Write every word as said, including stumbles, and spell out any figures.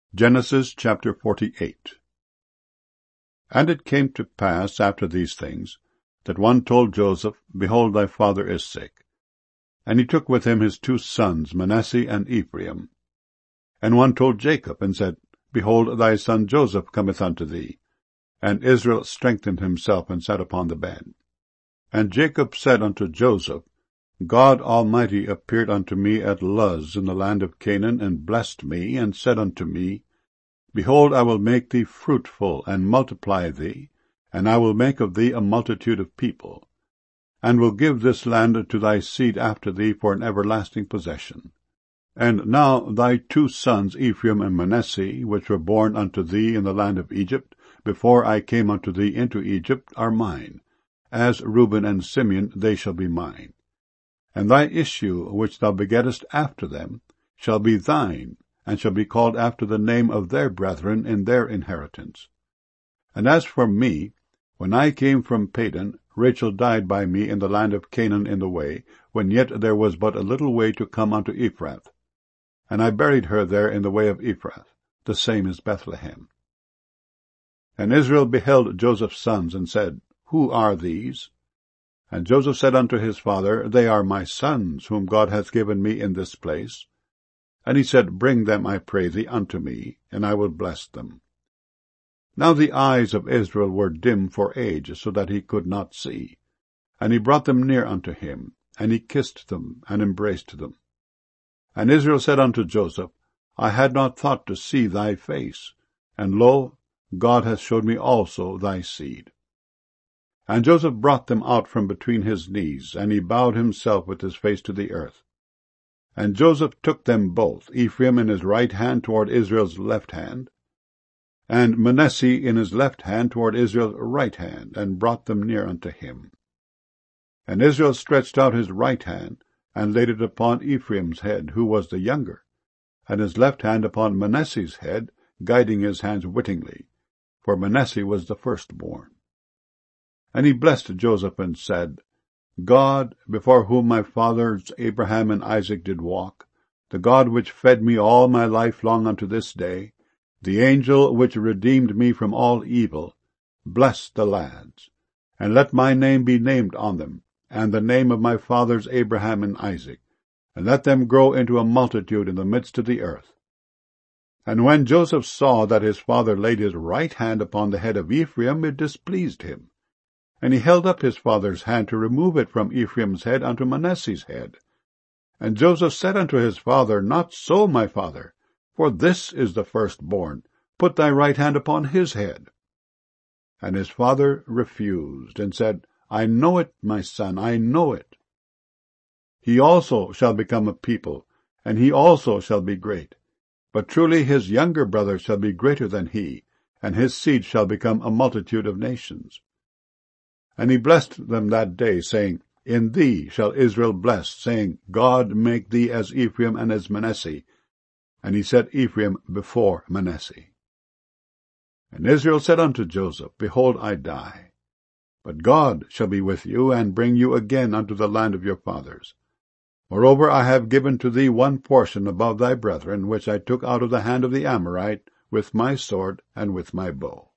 Genesis chapter forty-eight. And it came to pass after these things, that one told Joseph, Behold, thy father is sick. And he took with him his two sons, Manasseh and Ephraim. And one told Jacob, and said, Behold, thy son Joseph cometh unto thee. And Israel strengthened himself, and sat upon the bed. And Jacob said unto Joseph, God Almighty appeared unto me at Luz in the land of Canaan, and blessed me, and said unto me, Behold, I will make thee fruitful, and multiply thee, and I will make of thee a multitude of people, and will give this land to thy seed after thee for an everlasting possession. And now thy two sons Ephraim and Manasseh, which were born unto thee in the land of Egypt, before I came unto thee into Egypt, are mine. As Reuben and Simeon they shall be mine. And thy issue, which thou begettest after them, shall be thine, and shall be called after the name of their brethren in their inheritance. And as for me, when I came from Padan, Rachel died by me in the land of Canaan in the way, when yet there was but a little way to come unto Ephrath. And I buried her there in the way of Ephrath, the same is Bethlehem. And Israel beheld Joseph's sons, and said, Who are these? And Joseph said unto his father, They are my sons, whom God hath given me in this place. And he said, Bring them, I pray thee, unto me, and I will bless them. Now the eyes of Israel were dim for age, so that he could not see. And he brought them near unto him, and he kissed them, and embraced them. And Israel said unto Joseph, I had not thought to see thy face, and lo, God hath showed me also thy seed. And Joseph brought them out from between his knees, and he bowed himself with his face to the earth. And Joseph took them both, Ephraim in his right hand toward Israel's left hand, and Manasseh in his left hand toward Israel's right hand, and brought them near unto him. And Israel stretched out his right hand, and laid it upon Ephraim's head, who was the younger, and his left hand upon Manasseh's head, guiding his hands wittingly, for Manasseh was the firstborn. And he blessed Joseph, and said, God, before whom my fathers Abraham and Isaac did walk, the God which fed me all my life long unto this day, the angel which redeemed me from all evil, bless the lads, and let my name be named on them, and the name of my fathers Abraham and Isaac, and let them grow into a multitude in the midst of the earth. And when Joseph saw that his father laid his right hand upon the head of Ephraim, it displeased him. And he held up his father's hand to remove it from Ephraim's head unto Manasseh's head. And Joseph said unto his father, Not so, my father, for this is the firstborn. Put thy right hand upon his head. And his father refused, and said, I know it, my son, I know it. He also shall become a people, and he also shall be great. But truly his younger brother shall be greater than he, and his seed shall become a multitude of nations. And he blessed them that day, saying, In thee shall Israel bless, saying, God make thee as Ephraim and as Manasseh. And he set Ephraim before Manasseh. And Israel said unto Joseph, Behold, I die. But God shall be with you, and bring you again unto the land of your fathers. Moreover, I have given to thee one portion above thy brethren, which I took out of the hand of the Amorite, with my sword and with my bow.